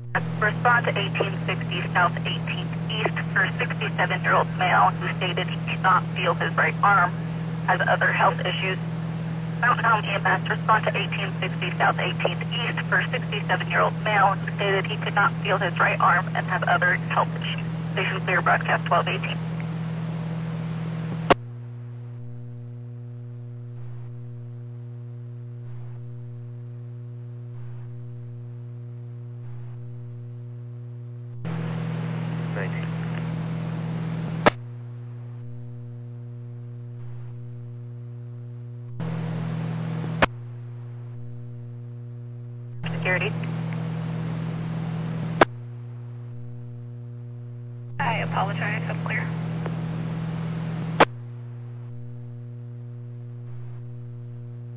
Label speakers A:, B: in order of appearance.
A: Respond to 1860 South 18th East for a 67-year-old male who stated he cannot feel his right arm, has other health issues. Mountain Home EMS, respond to 1860 South 18th East for a 67-year-old male who stated he could not feel his right arm and have other health issues. Station clear, broadcast 1218. Security.
B: I apologize. I'm clear.